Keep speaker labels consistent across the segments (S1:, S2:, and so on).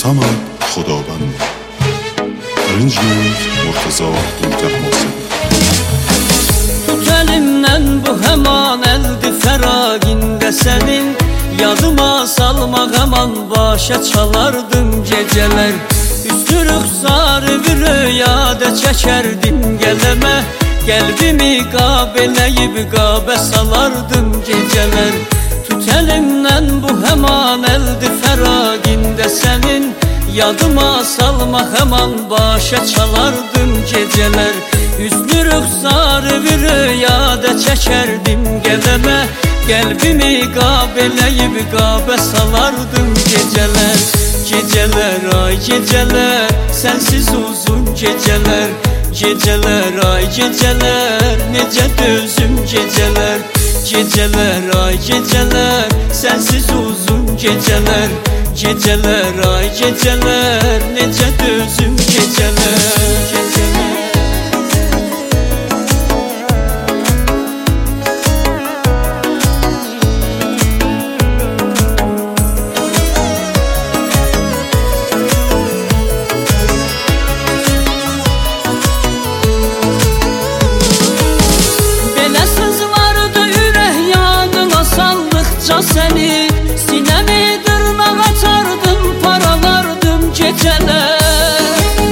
S1: Samad Xudoband. Arrangement Murtaza Abdulgahmosin.
S2: Tut elimden bu hemen eldi feraginde senin, yadıma salmak hemen başa çalardım geceler. Üstü rüxsarı bir rüyada çekerdim geleme, kalbimi kabeleyip kabe salardım geceler. Tut elimden bu hemen eldi feraginde senin, yadıma salmak hemen başa çalardım geceler. Hüsnü rüxsarı bir rüyada çekerdim geleme, kalbimi kabeleyip kabe salardım geceler. Geceler ay geceler, sensiz uzun geceler. Geceler ay geceler, nece dözüm geceler. Geceler ay geceler, sensiz uzun geceler. Geceler ay geceler, nece dözüm geceler. Seni sinemi dırnak atardım, paralardım geceler.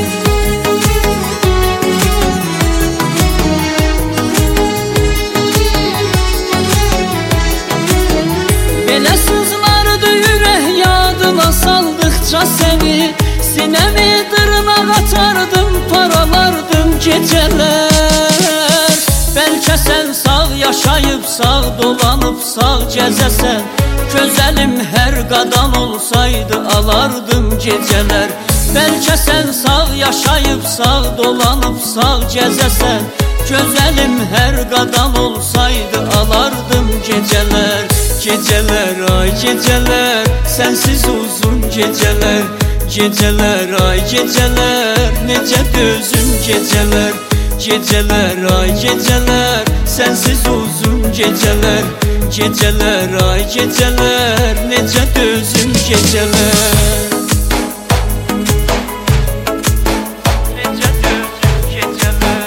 S2: Belə sızlardı yürek yadına saldıkça seni, sinemi dırnak atardım, paralardım geceler. Belki sen sağ yaşayıp sağ dolanıp sağ gezesen, güzelim her qadam olsaydı alardım geceler. Belki sen sağ yaşayıp sağ dolanıp sağ gezesen, güzelim her qadam olsaydı alardım geceler. Geceler ay geceler, sensiz uzun geceler. Geceler ay geceler, nece dözüm geceler. Geceler ay geceler, sensiz uzun geceler. Geceler ay geceler, nece dözüm geceler. Nece dözüm geceler.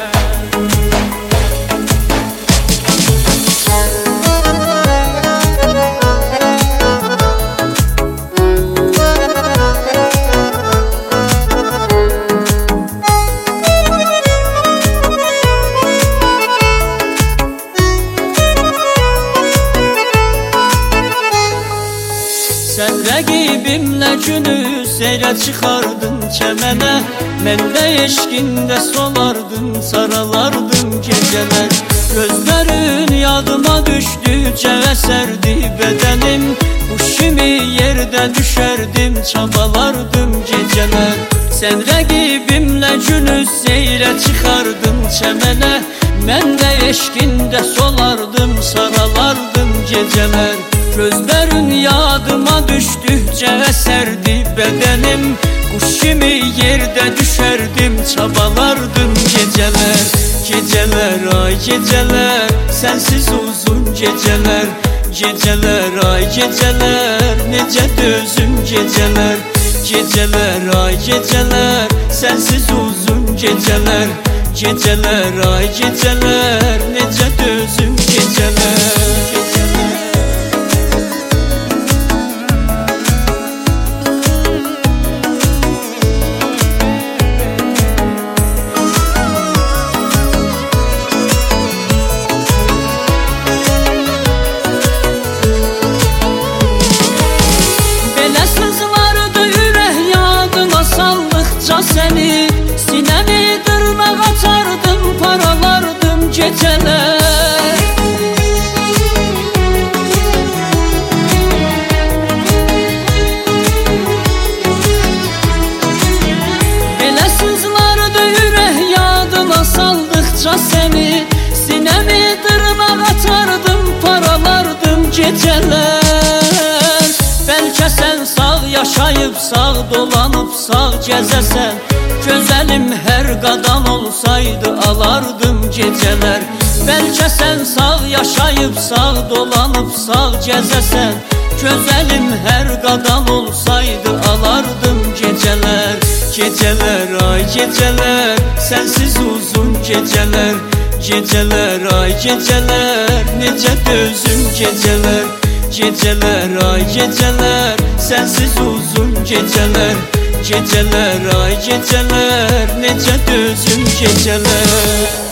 S2: Sen rəqibimlə günü seyrə çıxardın çəmənə, mən də eşqində solardım, saralardım gecələr. Gözlərin yadıma düşdükcə əsərdi bədənim, quş kimi yerdə düşərdim, çabalardım gecələr. Sen rəqibimlə günü seyrə çıxardın çəmənə, mən də eşqində solardım, saralardım gecələr. Gözlerin yadıma düştükçe eserdi bedenim, kuş kimi yerde düşerdim, çabalardım geceler. Geceler ay geceler, sensiz uzun geceler. Geceler ay geceler, nece dözüm geceler. Geceler ay geceler, sensiz uzun geceler. Geceler ay geceler, nece dözüm geceler. Seni sinemi dırnak atardım, paralardım geceler. Belə sızlardı yürek yadına saldıkça seni, sinemi dırnak atardım, paralardım geceler. Belki sen sağ yaşayıp sağ dolanıp sağ gezesen, güzelim her qadam olsaydı alardım geceler. Belki sen sağ yaşayıp sağ dolanıp sağ gezesen, güzelim her qadam olsaydı alardım geceler. geceler, geceler ay geceler, sensiz uzun geceler, geceler ay geceler, necə dözüm geceler, geceler ay geceler, sensiz uzun geceler, geceler ay geceler, necə dözüm geceler.